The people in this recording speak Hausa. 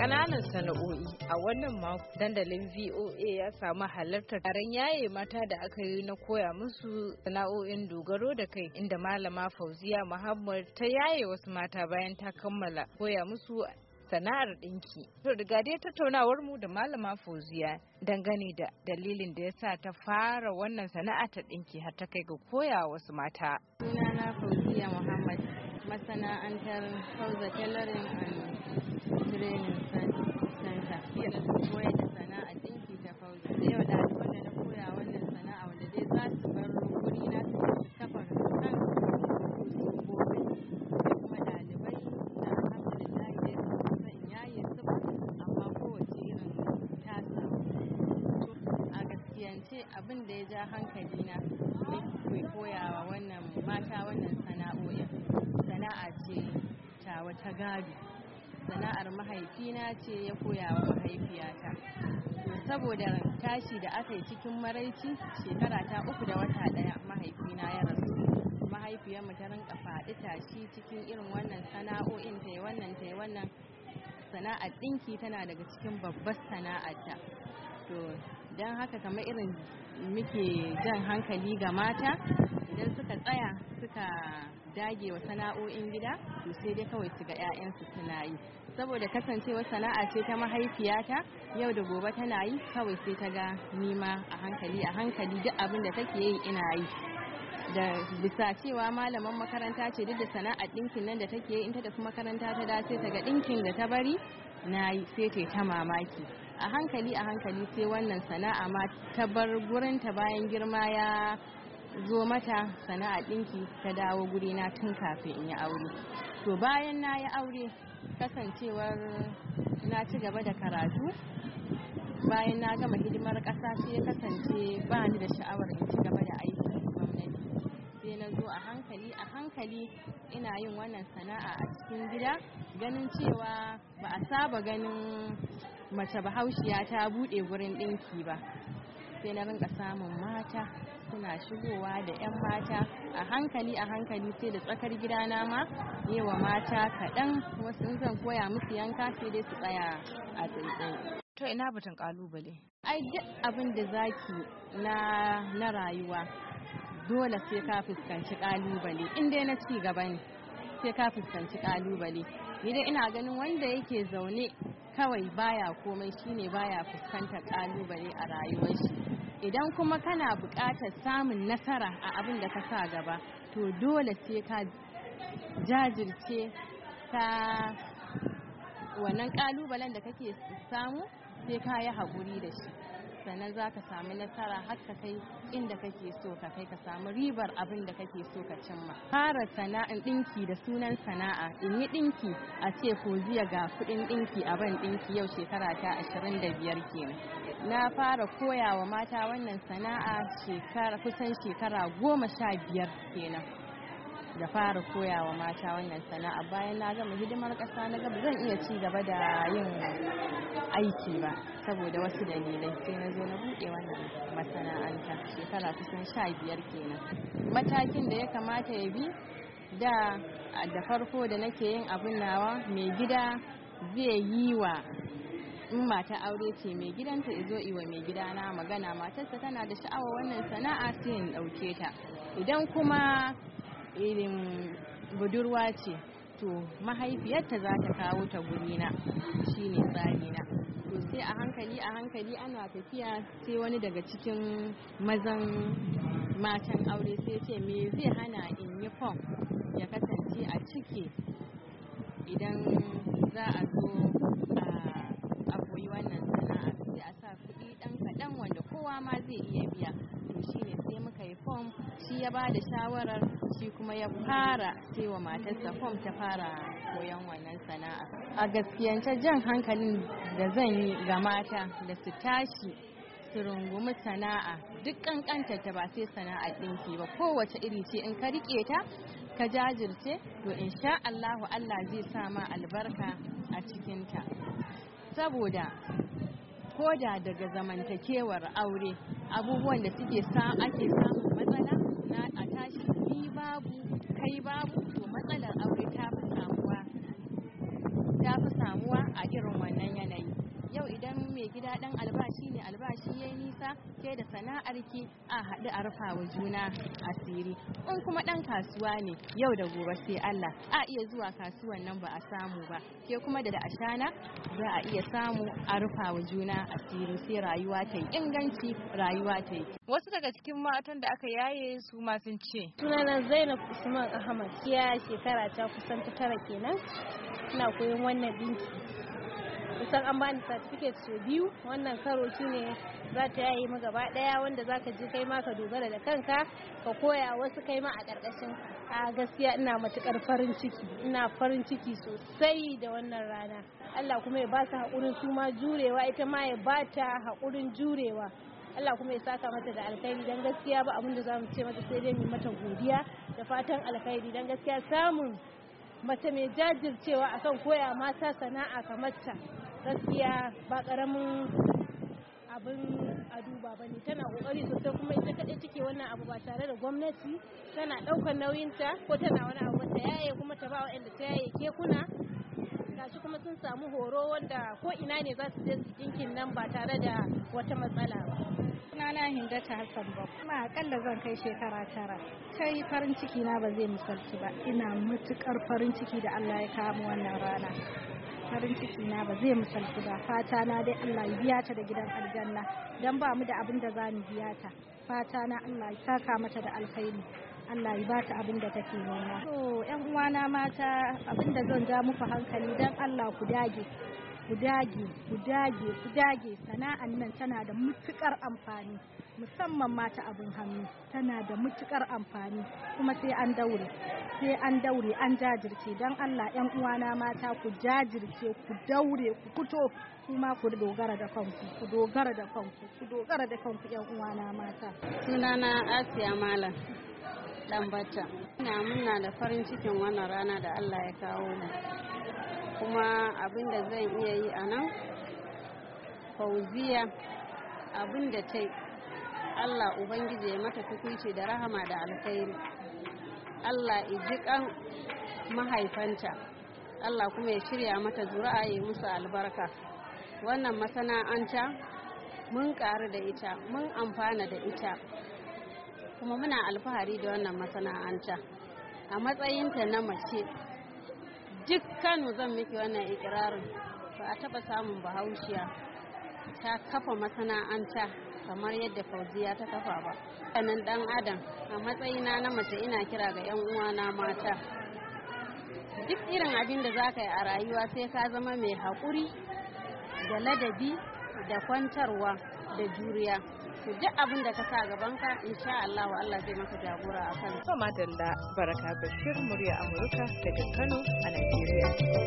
ƙananan sana'o'i a wannan mako dandalin VOA ya samu halartar taron yaye mata da aka yi na koya musu sana'o'in dogaro da kai inda malama Fauziya Muhammad ta yaye wasu mata bayan ta kammala koya musu sana'ar ɗinki. To daga dai tattaunawar mu da malama Fauziya dangane da dalilin da ya sa ta fara wannan sana'a ta ɗinki har ta kai ga koya wasu mata. Sunana Fauziya Muhammad, masana'antar Fauza Tailoring and Training Center. Yadda koyar da sana'ar ɗinki ta Fauza. Da yau da wanda na koya wannan sana'a wanda dai za su bar guri na su kafa kan su gobe. Kuma ɗalibai da alhamdulillah dai zan yaye su ba amma kowace irin tasa. A gaskiyance abin da ya ja hankali na ne koyawa wannan mata wannan sana'o'in. Sana'a ce ta wata gado. Sana'ar mahaifina ce ya koya wa mahaifiyata. Saboda tashi da aka yi cikin maraici shekara ta 3 da wata 1 mahaifina ya rasu. Mahaifiyarmu ta rinka faɗi tashi cikin irin wannan sana'o'in ta yi wannan sana'ar ɗinki tana daga cikin babbar sana'arta. To don haka kamar irin muke jan hankali ga mata idan suka tsaya suka dage wa sana'o'in gida to sai dai kawai su ga 'ya'yansu suna yi saboda kasancewa sana'a ce ta mahaifiyata yau da gobe tana yi kawai sai ta ga nima a hankali duk abin da take yi ina yi da bisa cewa malaman makaranta ce duk da sana'ar ɗinkin nan da take yi in ta tafi makaranta ta da sai ta ga ɗinkin da ta bari na yi sai ta mamaki a hankali sai wannan sana'a ma ta bar gurinta bayan girma ya zo mata sana'a ɗinki ta dawo gurina tun kafin in yi aure. To bayan na yi aure kasancewar na ci gaba da karatu bayan na gama hidimar ƙasa sai ya kasance ba ni da sha'awar in ci gaba da aikin gwamnati sai na zo a hankali ina yin wannan sana'a a cikin gida ganin cewa ba a saba ganin mace bahaushiya ta buɗe gurin ɗinki ba sai na rinka samun mata suna shigowa da 'yan mata a hankali sai da tsakar gidana ma yewa mata kaɗan wasu zan koya musu yanka sai dai su tsaya a tsaitsaye. To ina batun kalubale? Ai duk abin da zaki na rayuwa dole sai ka fuskanci kalubale in dai na ci gaba ne sai ka fuskanci kalubale. Ni dai ina ganin wanda yake zaune kawai baya komai shine baya fuskantar kalubale a rayuwar shi. Idan kuma kana buƙatar samun nasara a abin da ka sa gaba to dole sai ka jajirce ka wannan kalubalen da kake samu sai ka yi haƙuri da shi sannan za ka samu nasara har ka kai inda kake so ka kai ka samu ribar abin da kake so ka cimma. Fara sana'in ɗinki da sunan sana'a in yi ɗinki a ce Fauziya ga kuɗin ɗinki a ban ɗinki yau shekara ta 25 kenan. Na fara koya wa mata wannan sana'a kusan shekara 15 kenan da fara koya wa mata wannan sana'a bayan na gama hidimar ƙasa na gaba zan iya ci gaba da yin aiki ba saboda wasu dalilai sai na zo na buɗe wannan masana'anta shekara kusan 15 kenan. Matakin da ya kamata ya bi da farko da nake yin abin nawa mai gida zai yi wa in mata aure ce mai gidanta izo iwa mai gidana magana matarsa tana da sha'awa wannan sana'a sai in ɗauke ta idan kuma irin budurwa ce to mahaifiyarta za ta kawo ta gurina shine tsarina. To sai a hankali ana tafiya sai wani daga cikin mazan matan aure sai ce me zai hana in yi fom ya kasance a cike idan za a zo a koyi wannan sana'a sai a sa kuɗi ɗan kaɗan wanda kowa ma zai iya biya. To shine sai muka yi fom shi ya ba da shawarar shi kuma ya fara sai wa matarsa fom ta fara koyon wannan sana'a. A gaskiyance jan hankalin da zan yi ga mata da su tashi su rungumi sana'a duk kankanta ta ba sai sana'a ɗinki ba kowace iri ce in ka rike ta ka jajirce to insha Allah zai sa ma albarka a cikinta saboda koda daga zamantakewar aure abubuwan da ake samun matsala na a tashi ni babu kai babu to matsalar aure ta fi samuwa a irin wannan ke da sana'arki a haɗu a rufa wa juna asiri. In kuma ɗan kasuwa ne yau da gobe sai Allah, a iya zuwa kasuwan nan ba a samu ba, ke kuma da ashana za a iya samu a rufa wa juna asiri sai rayuwa ta yi inganci, rayuwa ta yi. Wasu daga cikin matan da aka yaye su ma sun ce. Sunana Zainab Usman Ahmad, ya shekara ta kusan ta 9 kenan ina koyon wannan dinki. Kusan an bani certificate so 2, wannan karo shine za ta yaye mu gaba daya, wanda zaka je kai ma ka dogara da kanka ka koya wasu kai ma a karkashin. A gaskiya ina matukar farin ciki sosai da wannan rana. Allah kuma ya ba su haƙurin su ma jurewa, ita ma ya ba ta haƙurin jurewa. Allah kuma ya saka mata da alkhairi, dan gaskiya ba abin da za mu ce mata sai dai mu mata godiya da fatan alkhairi, dan gaskiya samun mace mai jajircewa akan koya mata sana'a kamar ta gaskiya ba karamin abin a duba bane. Tana kokari sosai kuma ita kadai take wannan abu ba tare da gwamnati tana daukar nauyinta ko tana wani abu ta yaye kuma ta ba wa'anda ta yaye kekuna. Gashi kuma sun samu horo wanda ko ina ne za su je su dinkin nan ba tare da wata matsala ba. Sunana Hindata Hassan ba, kuma akalla zan kai shekara 9. Kai farin ciki na ba zai misalci ba, ina matukar farin ciki da Allah ya kawo wannan rana. Farin ciki na ba zai misalci ba, fata na dai Allah ya biya ta da gidan aljanna, dan ba mu da abin da za mu biya ta. Fata na Allah ya saka mata da alkhairi, Allah ya ba ta abin da take nema. To ƴan uwana mata, abin da zan ja muku hankali dan Allah ku dage. Ku dage sana'an nan tana da mutukar amfani, musamman mata abin hannu tana da mutukar amfani, kuma sai an daure an jajirce. Dan Allah ƴan uwana mata ku jajirce, ku daure, ku fito kuma ku dogara da kanku ƴan uwana mata. Sunana Asiya Malam Dambata. Ina muna da farin cikin wannan rana da Allah ya kawo mu, kuma abin da zan iya yi a nan, Fauziya abin da ta yi, Allah Ubangiji ya mata tukuici da rahama da alkhairi. Allah ijikan mahaifanta, Allah kuma ya shirya mata zuri'a ya musu albarka. Wannan masana'anta mun ƙaru da ita, mun amfana da ita, kuma muna alfahari da wannan masana'anta. A matsayinta na mace, dukkan zan miki wannan ikirarin, ba a taɓa samun bahaushiya ta kafa masana'anta kamar yadda Fauziya ta kafa ba. Sannan dan adam, a matsayina na mace ina kira ga 'yan uwana mata, duk irin abin da za ka yi a rayuwa sai ka zama mai haƙuri da ladabi da kwantarwa da juriya. To duk abin da ka sa gabanka, insha Allah zai maka jagora a kan. Madalla, Baraka Bashir, murya Amurka daga Kano a Najeriya.